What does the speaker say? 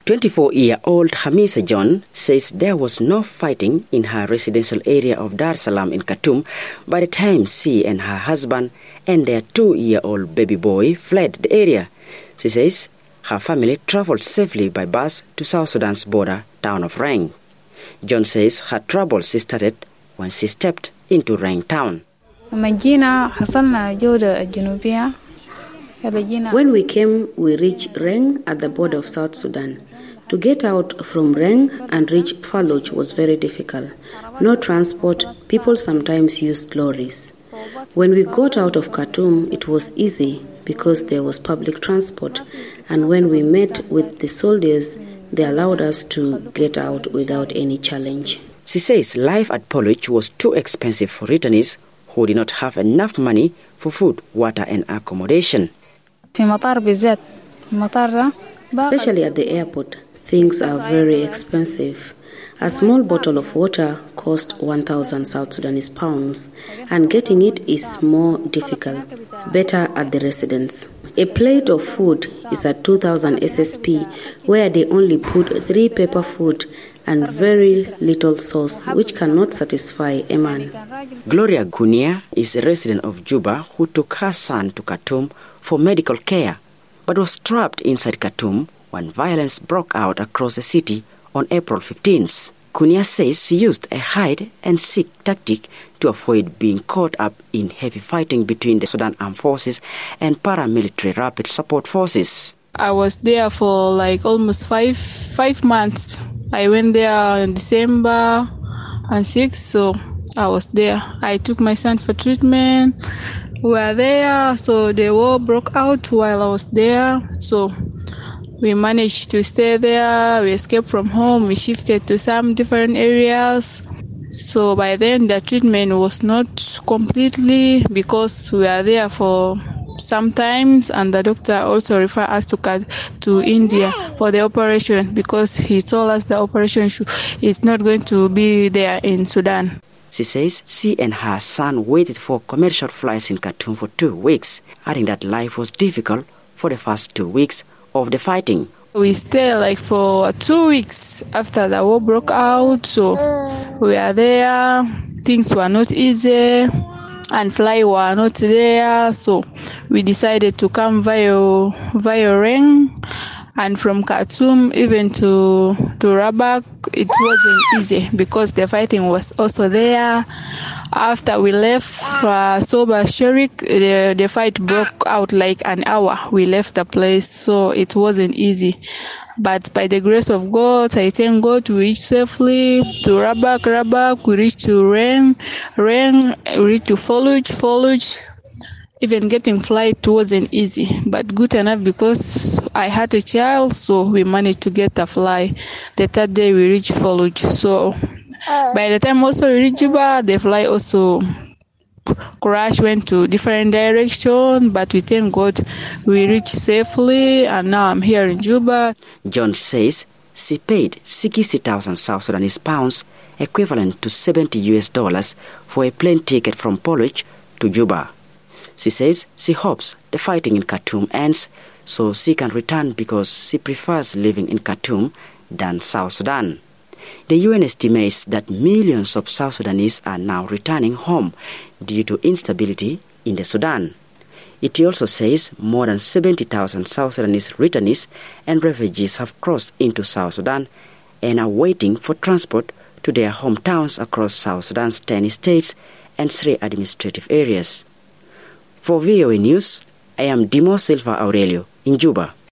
24-year-old Hamisa John says there was no fighting in her residential area of Dar es Salaam in Khartoum by the time she and her husband and their 2-year-old baby boy fled the area. She says her family traveled safely by bus to South Sudan's border town of Reng. John says her troubles started when she stepped into Reng town. When we came, we reached Reng at the border of South Sudan. To get out from Reng and reach Faluch was very difficult. No transport, people sometimes used lorries. When we got out of Khartoum, it was easy because there was public transport. And when we met with the soldiers, they allowed us to get out without any challenge. She says life at Faluch was too expensive for returnees who did not have enough money for food, water and accommodation. Especially at the airport, things are very expensive. A small bottle of water costs 1,000 South Sudanese pounds, and getting it is more difficult, better at the residence. A plate of food is at 2,000 SSP, where they only put 3 pepper food and very little sauce, which cannot satisfy a man. Gloria Gunia is a resident of Juba who took her son to Khartoum for medical care, but was trapped inside Khartoum when violence broke out across the city on April 15th. Gunia says she used a hide-and-seek tactic to avoid being caught up in heavy fighting between the Sudan Armed Forces and paramilitary rapid support forces. I was there for like almost five months. I went there in December and 6, so I was there. I took my son for treatment. We were there, so the war broke out while I was there. So we managed to stay there. We escaped from home. We shifted to some different areas. So by then the treatment was not completely because we were there for sometimes, and the doctor also referred us to India for the operation because he told us the operation is not going to be there in Sudan. She says she and her son waited for commercial flights in Khartoum for 2 weeks, adding that life was difficult for the first 2 weeks of the fighting. We stayed like for 2 weeks after the war broke out, so we are there. Things were not easy and fly were not there, so we decided to come via Reng, and from Khartoum even to Rabak. It wasn't easy because the fighting was also there. After we left Soba Sherik, the fight broke out like an hour. We left the place, so it wasn't easy. But by the grace of God, I thank God we reached safely to Rabak, we reached to Reng, we reached to Faluch. Even getting flight wasn't easy, but good enough because I had a child, so we managed to get a flight. The third day we reached Faluch. So by the time also we reached Juba, the flight also crash went to different direction, but we thank God we reached safely, and now I'm here in Juba. John says she paid 60,000 South Sudanese pounds, equivalent to $70 for a plane ticket from Faluch to Juba. She says she hopes the fighting in Khartoum ends so she can return because she prefers living in Khartoum than South Sudan. The UN estimates that millions of South Sudanese are now returning home due to instability in the Sudan. It also says more than 70,000 South Sudanese returnees and refugees have crossed into South Sudan and are waiting for transport to their hometowns across South Sudan's 10 states and 3 administrative areas. For VOA News, I am Dimo Silva Aurelio in Juba.